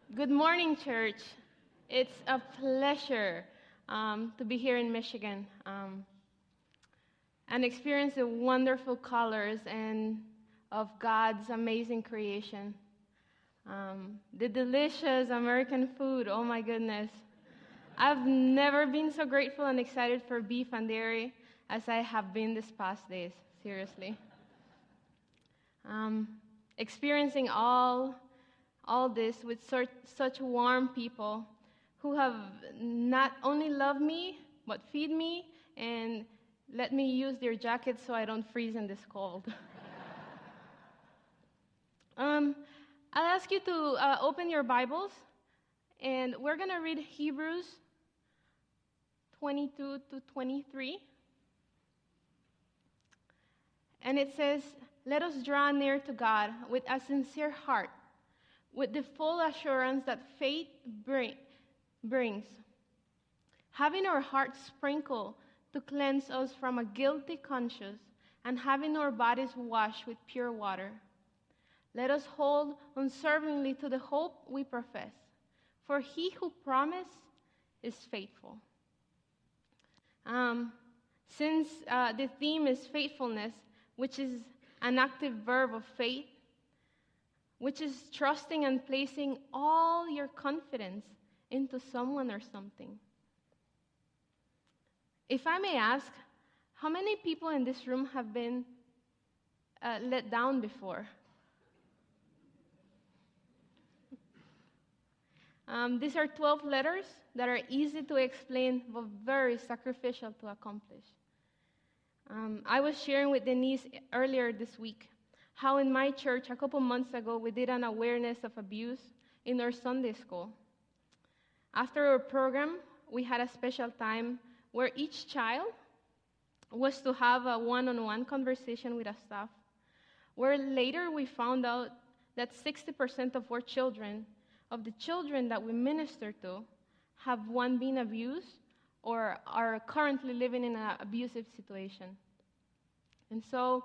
Good morning, church. It's a pleasure to be here in Michigan and experience the wonderful colors and of God's amazing creation. The delicious American food, oh my goodness. I've never been so grateful and excited for beef and dairy as I have been these past days, seriously. Experiencing all this with such warm people who have not only loved me, but feed me and let me use their jackets so I don't freeze in this cold. I'll ask you to open your Bibles, and we're going to read Hebrews 22 to 23. And it says, "Let us draw near to God with a sincere heart, with the full assurance that faith brings, having our hearts sprinkled to cleanse us from a guilty conscience, and having our bodies washed with pure water. Let us hold unswervingly to the hope we profess, for he who promised is faithful." Since the theme is faithfulness, which is an active verb of faith, which is trusting and placing all your confidence into someone or something. If I may ask, how many people in this room have been let down before? These are 12 letters that are easy to explain but very sacrificial to accomplish. I was sharing with Denise earlier this week how in my church a couple months ago we did an awareness of abuse in our Sunday school. After our program, we had a special time where each child was to have a one-on-one conversation with a staff, where later we found out that 60% of our children, of the children that we minister to, have one been abused or are currently living in an abusive situation. And so,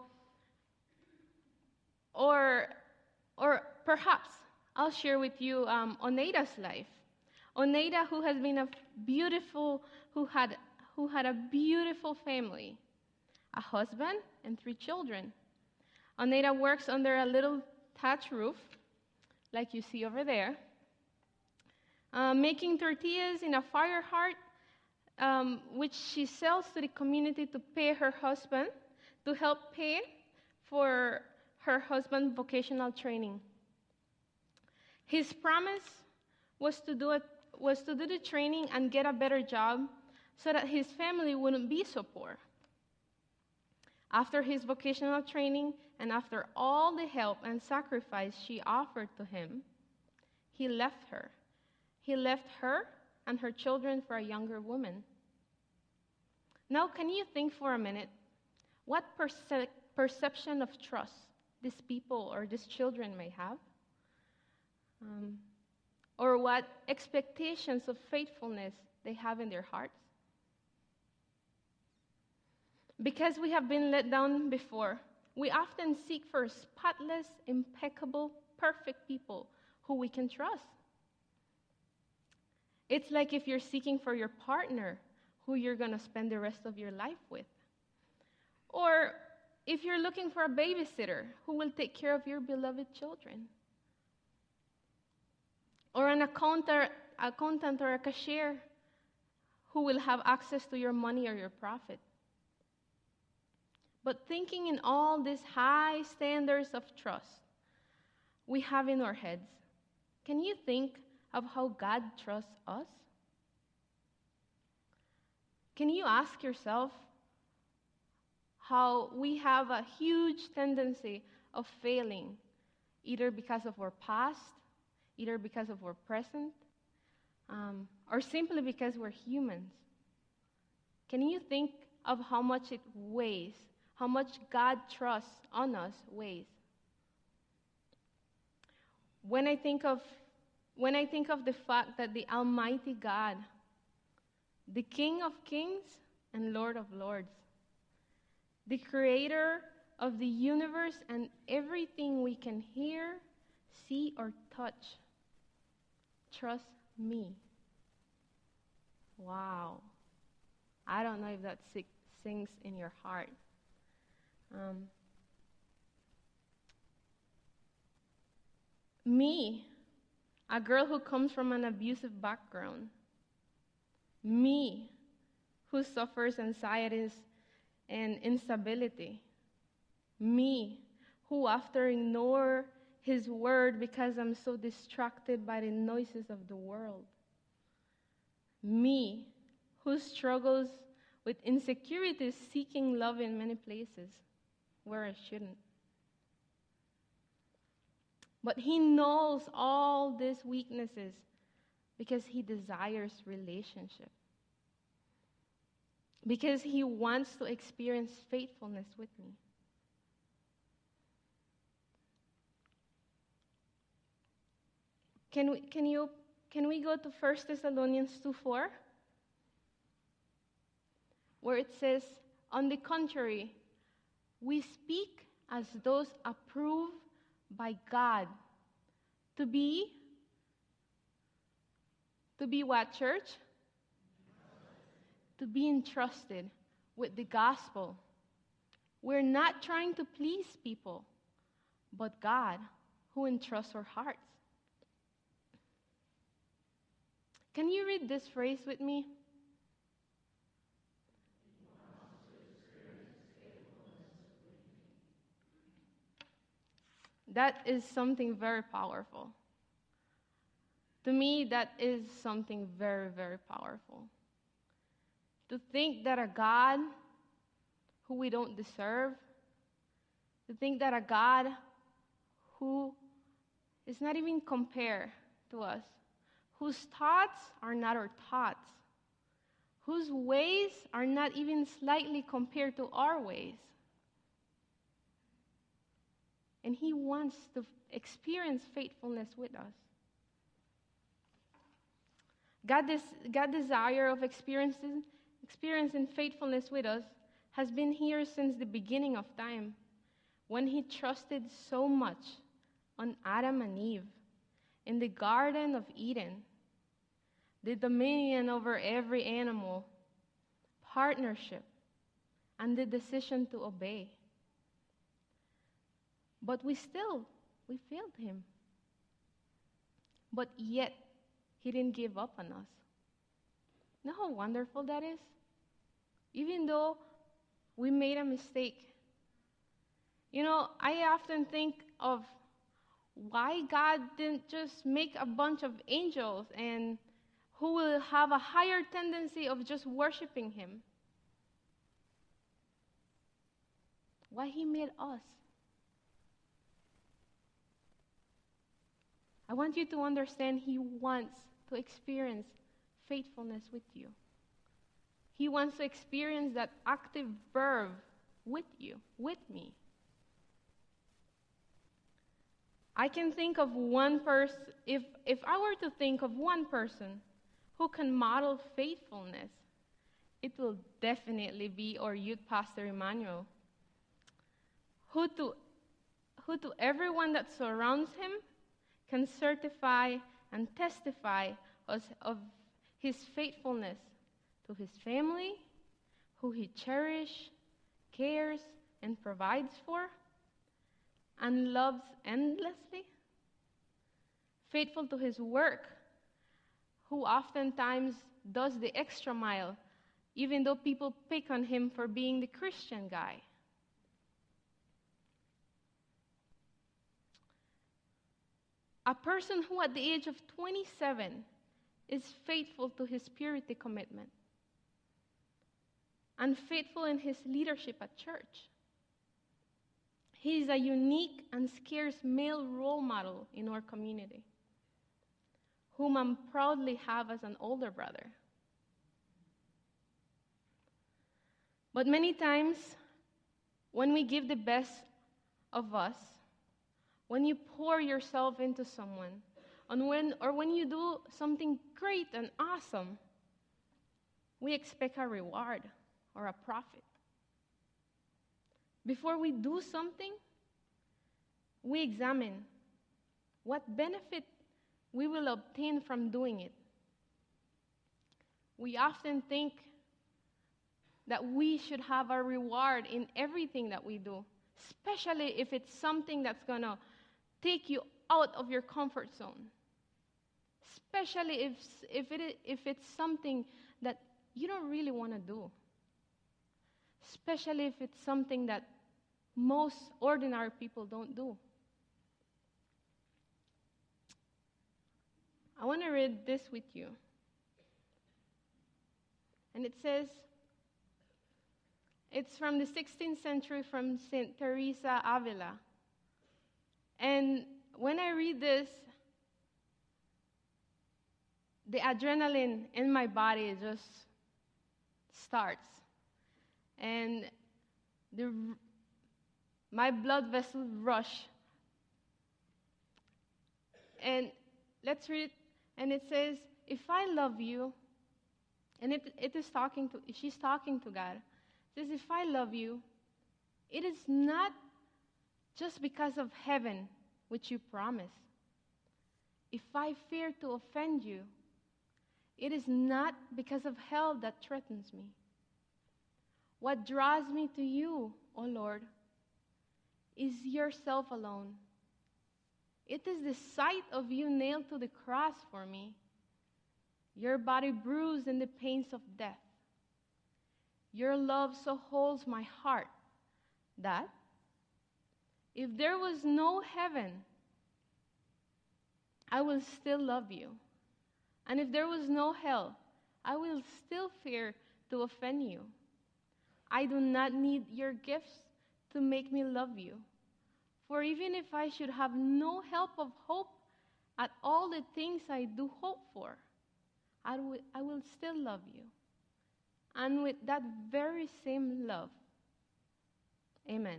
or perhaps I'll share with you Oneida's life. Oneida, who has been who had a beautiful family, a husband and 3 children. Oneida works under a little thatch roof, like you see over there, making tortillas in a fire heart, which she sells to the community to pay her husband, to help pay for her husband's vocational training. His promise was to do the training and get a better job so that his family wouldn't be so poor. After his vocational training and after all the help and sacrifice she offered to him, he left her. He left her and her children for a younger woman. Now, can you think for a minute what perception of trust these people or these children may have? Or what expectations of faithfulness they have in their hearts? Because we have been let down before, we often seek for spotless, impeccable, perfect people who we can trust. It's like if you're seeking for your partner who you're going to spend the rest of your life with. Or if you're looking for a babysitter who will take care of your beloved children. Or an accountant or a cashier who will have access to your money or your profit. But thinking in all these high standards of trust we have in our heads, can you think of how God trusts us? Can you ask yourself how we have a huge tendency of failing, either because of our past, either because of our present, or simply because we're humans? Can you think of how much it weighs, how much God trusts on us weighs? When I think of the fact that the Almighty God, the King of Kings and Lord of Lords, the Creator of the universe and everything we can hear, see, or touch, trust me. Wow. I don't know if that sinks in your heart. Me, a girl who comes from an abusive background. Me, who suffers anxieties and instability. Me, who after ignore his word because I'm so distracted by the noises of the world. Me, who struggles with insecurities seeking love in many places where I shouldn't. But he knows all these weaknesses because he desires relationship. Because he wants to experience faithfulness with me. Can we go to 1 Thessalonians 2:4? Where it says, on the contrary, we speak as those approved by God to be what, church? To be entrusted with the gospel. We're not trying to please people, but God, who entrusts our hearts. Can you read this phrase with me? That is something very powerful. To me, that is something very, very powerful. To think that a God who we don't deserve, to think that a God who is not even compared to us, whose thoughts are not our thoughts, whose ways are not even slightly compared to our ways. And he wants to experience faithfulness with us. God's desire of experiencing faithfulness with us has been here since the beginning of time, when he trusted so much on Adam and Eve in the Garden of Eden, the dominion over every animal, partnership, and the decision to obey. But we failed him. But yet, he didn't give up on us. You know how wonderful that is? Even though we made a mistake. You know, I often think of why God didn't just make a bunch of angels and who will have a higher tendency of just worshiping him. Why he made us. I want you to understand he wants to experience faithfulness with you. He wants to experience that active verb with you, with me. I can think of one person, if I were to think of one person who can model faithfulness, it will definitely be our youth pastor Emmanuel, who to everyone that surrounds him can certify and testify of his faithfulness to his family, who he cherishes, cares, and provides for, and loves endlessly. Faithful to his work, who oftentimes does the extra mile, even though people pick on him for being the Christian guy. A person who at the age of 27 is faithful to his purity commitment and faithful in his leadership at church. He is a unique and scarce male role model in our community, whom I proudly have as an older brother. But many times, when we give the best of us, when you pour yourself into someone, when you do something great and awesome, we expect a reward or a profit. Before we do something, we examine what benefit we will obtain from doing it. We often think that we should have a reward in everything that we do, especially if it's something that's going to take you out of your comfort zone, especially if it's something that you don't really want to do, especially if it's something that most ordinary people don't do. I want to read this with you. And it says, it's from the 16th century from St. Teresa Avila. And when I read this, the adrenaline in my body just starts. And my blood vessels rush. And let's read it. And it says, if I love you, and she's talking to God. It says, if I love you, it is not just because of heaven, which you promise. If I fear to offend you, it is not because of hell that threatens me. What draws me to you, O Lord, is yourself alone. It is the sight of you nailed to the cross for me, your body bruised in the pains of death. Your love so holds my heart that if there was no heaven, I will still love you. And if there was no hell, I will still fear to offend you. I do not need your gifts to make me love you. For even if I should have no help of hope at all the things I do hope for, I will still love you. And with that very same love. Amen.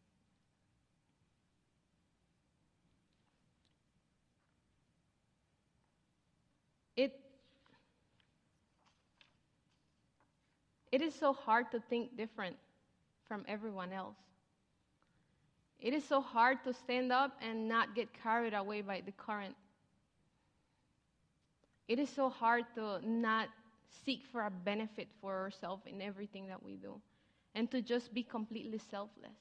It is so hard to think different from everyone else. It is so hard to stand up and not get carried away by the current. It is so hard to not seek for a benefit for ourselves in everything that we do and to just be completely selfless.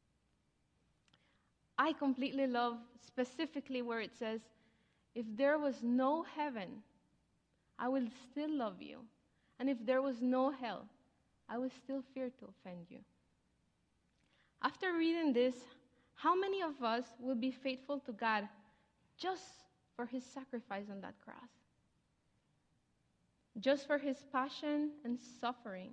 I completely love specifically where it says, if there was no heaven, I will still love you. And if there was no hell, I will still fear to offend you. After reading this, how many of us will be faithful to God just for his sacrifice on that cross? Just for his passion and suffering?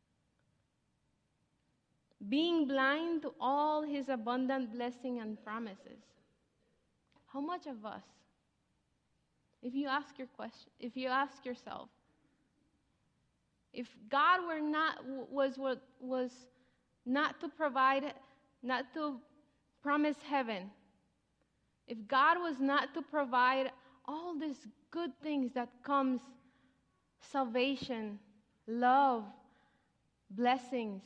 Being blind to all his abundant blessing and promises. How much of us, if you ask yourself, if God was not to provide, not to promise heaven, if God was not to provide all these good things that comes, salvation, love, blessings,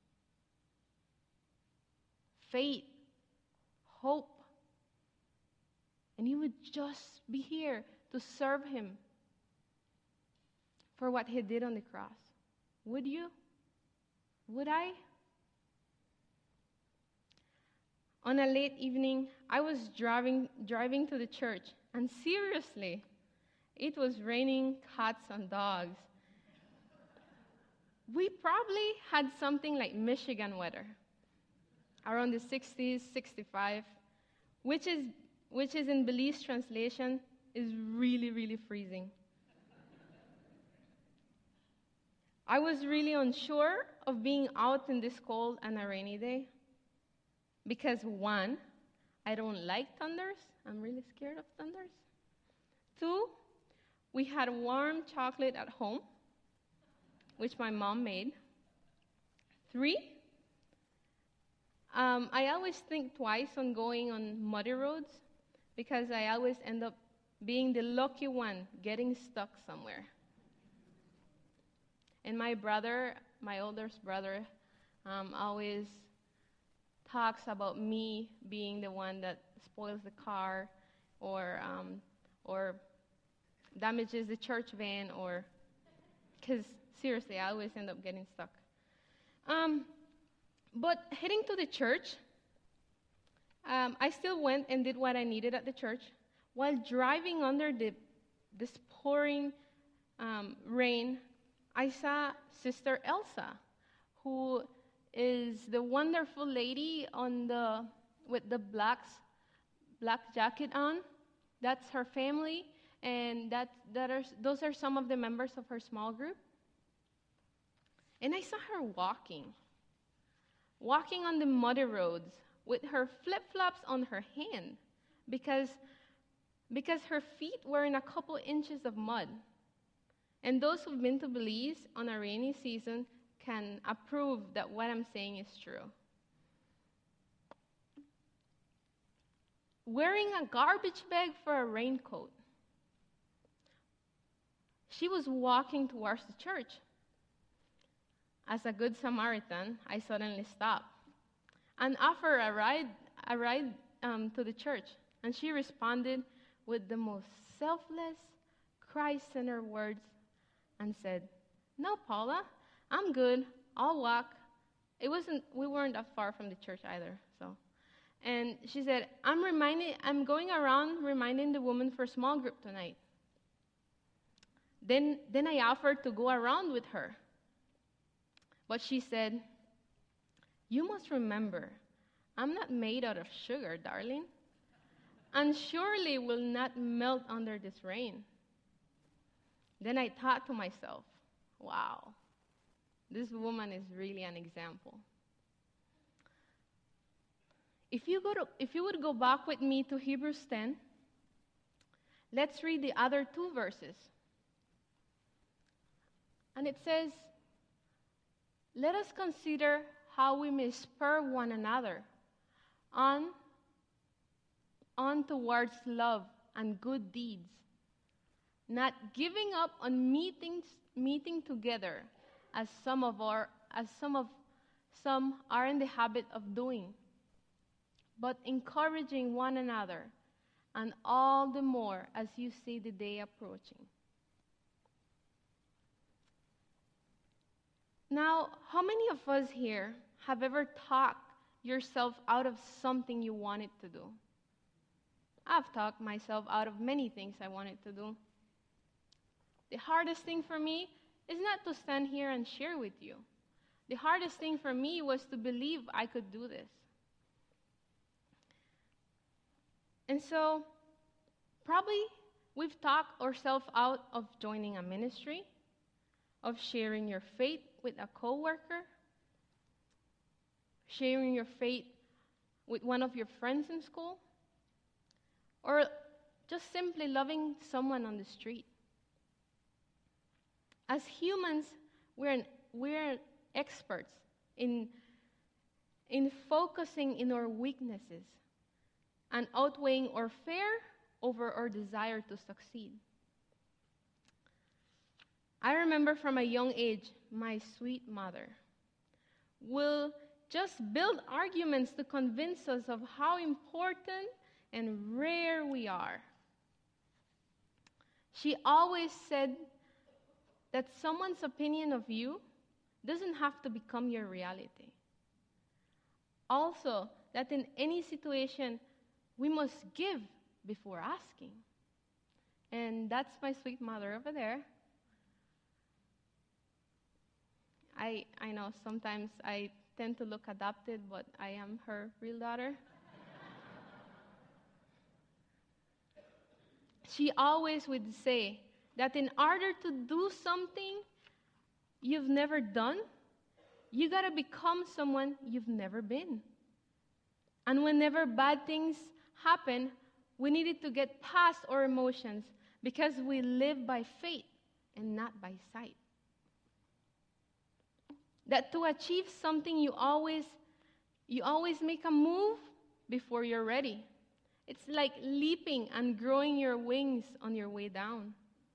faith, hope, and you would just be here to serve him for what he did on the cross. Would you? Would I? On a late evening, I was driving to the church, and seriously, it was raining cats and dogs. We probably had something like Michigan weather, around the 60s, 65, which is in Belize translation, is really, really freezing. I was really unsure of being out in this cold and a rainy day because, one, I don't like thunders. I'm really scared of thunders. Two, we had warm chocolate at home, which my mom made. Three, I always think twice on going on muddy roads because I always end up being the lucky one getting stuck somewhere. And my brother, my oldest brother, always talks about me being the one that spoils the car or or damages the church van, or because seriously, I always end up getting stuck. But heading to the church, I still went and did what I needed at the church. While driving under this pouring rain, I saw Sister Elsa, who is the wonderful lady with the black jacket on. That's her family, and those are some of the members of her small group. And I saw her walking on the muddy roads with her flip-flops on her hand because her feet were in a couple inches of mud. And those who've been to Belize on a rainy season can approve that what I'm saying is true. Wearing a garbage bag for a raincoat. She was walking towards the church. As a good Samaritan, I suddenly stopped and offered a ride to the church. And she responded with the most selfless, Christ-centered words and said, "No, Paula, I'm good. I'll walk." We weren't that far from the church either, so. And she said, I'm going around reminding the woman for small group tonight. Then I offered to go around with her. But she said, "You must remember, I'm not made out of sugar, darling, and surely will not melt under this rain." Then I thought to myself, wow, this woman is really an example. If you would go back with me to Hebrews 10, let's read the other two verses. And it says, "Let us consider how we may spur one another on towards love and good deeds, not giving up on meeting together as some are in the habit of doing, but encouraging one another, and all the more as you see the day approaching." Now, how many of us here have ever talked yourself out of something you wanted to do? I've talked myself out of many things I wanted to do. The hardest thing for me is not to stand here and share with you. The hardest thing for me was to believe I could do this. And so, probably we've talked ourselves out of joining a ministry, of sharing your faith with a coworker, sharing your faith with one of your friends in school, or just simply loving someone on the street. As humans, we're experts in focusing in our weaknesses and outweighing our fear over our desire to succeed. I remember from a young age, my sweet mother will just build arguments to convince us of how important and rare we are. She always said that someone's opinion of you doesn't have to become your reality. Also, that in any situation, we must give before asking. And that's my sweet mother over there. I know sometimes I tend to look adopted, but I am her real daughter. She always would say that in order to do something you've never done, you got to become someone you've never been. And whenever bad things happen, we needed to get past our emotions because we live by faith and not by sight. That to achieve something, you always make a move before you're ready. It's like leaping and growing your wings on your way down.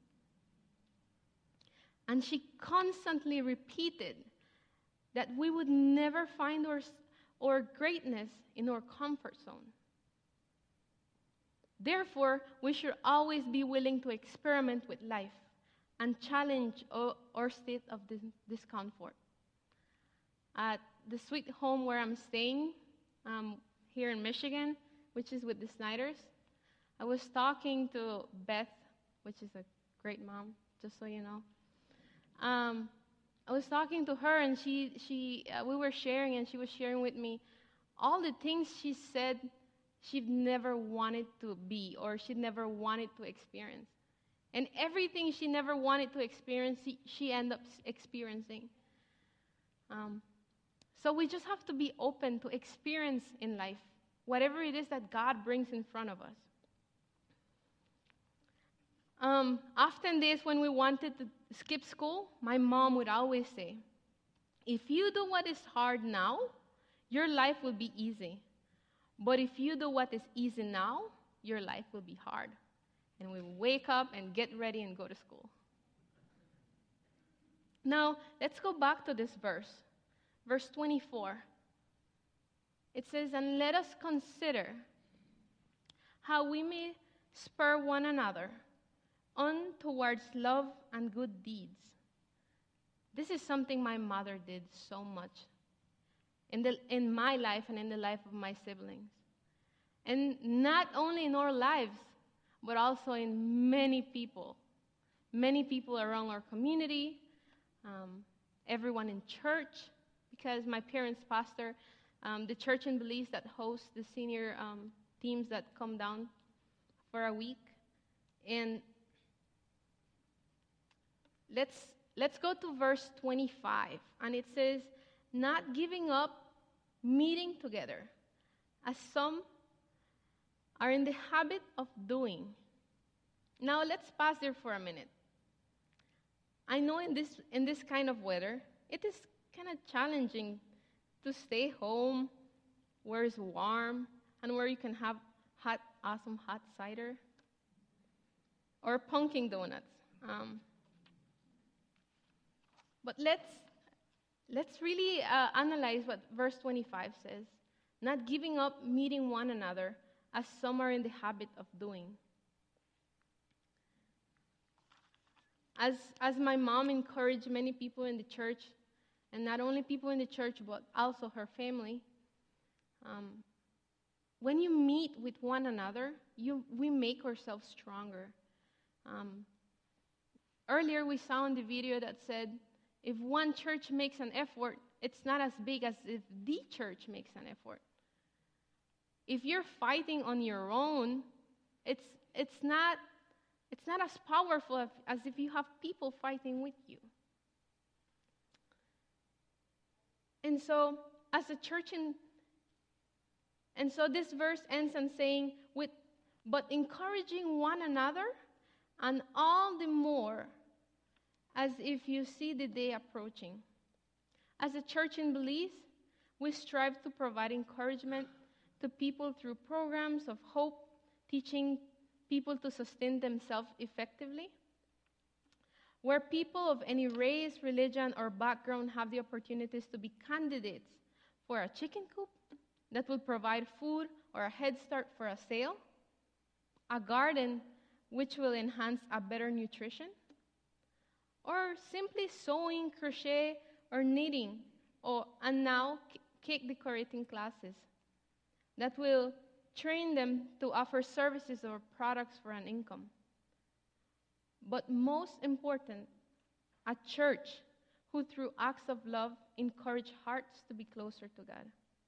And she constantly repeated that we would never find our greatness in our comfort zone. Therefore, we should always be willing to experiment with life and challenge our state of discomfort. At the sweet home where I'm staying, here in Michigan, which is with the Snyders, I was talking to Beth, which is a great mom, just so you know. I was talking to her, and we were sharing, and she was sharing with me all the things she said she'd never wanted to be or she'd never wanted to experience. And everything she never wanted to experience, she ended up experiencing. So we just have to be open to experience in life, whatever it is that God brings in front of us. Often days when we wanted to skip school, my mom would always say, if you do what is hard now, your life will be easy. But if you do what is easy now, your life will be hard. And we wake up and get ready and go to school. Now, let's go back to this verse. Verse 24. It says, and let us consider how we may spur one another on towards love and good deeds. This is something my mother did so much in my life and in the life of my siblings. And not only in our lives, but also in many people around our community, everyone in church, because my parents pastor the church in Belize that hosts the senior teams that come down for a week. And let's go to verse 25, and it says, not giving up meeting together, as some are in the habit of doing. Now let's pause there for a minute. I know in this kind of weather, it is kind of challenging to stay home where it's warm and where you can have awesome hot cider or pumpkin donuts. But let's really analyze what verse 25 says. Not giving up meeting one another, as some are in the habit of doing. As my mom encouraged many people in the church, and not only people in the church, but also her family, when you meet with one another, we make ourselves stronger. Earlier we saw in the video that said, if one church makes an effort, it's not as big as if the church makes an effort. If you're fighting on your own, it's not as powerful as if you have people fighting with you. And so, as a church, and so this verse ends on saying, but encouraging one another, and all the more as if you see the day approaching. As a church in Belize, we strive to provide encouragement to people through programs of hope, teaching people to sustain themselves effectively, where people of any race, religion, or background have the opportunities to be candidates for a chicken coop that will provide food or a head start for a sale, a garden which will enhance a better nutrition, or simply sewing, crochet, or knitting, and now cake decorating classes that will train them to offer services or products for an income. But most important, a church who through acts of love encourage hearts to be closer to God.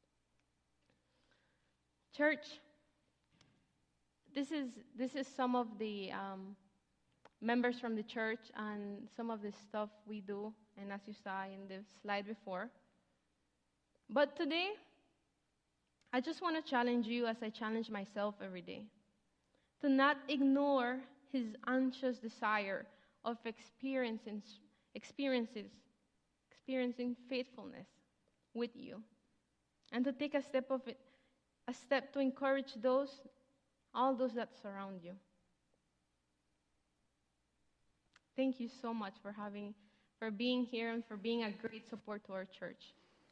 Church, this is some of the members from the church and some of the stuff we do, and as you saw in the slide before. But today, I just want to challenge you, as I challenge myself every day, to not ignore his anxious desire of experiencing faithfulness with you, and to take a step to encourage all those that surround you. Thank you so much for being here and for being a great support to our church.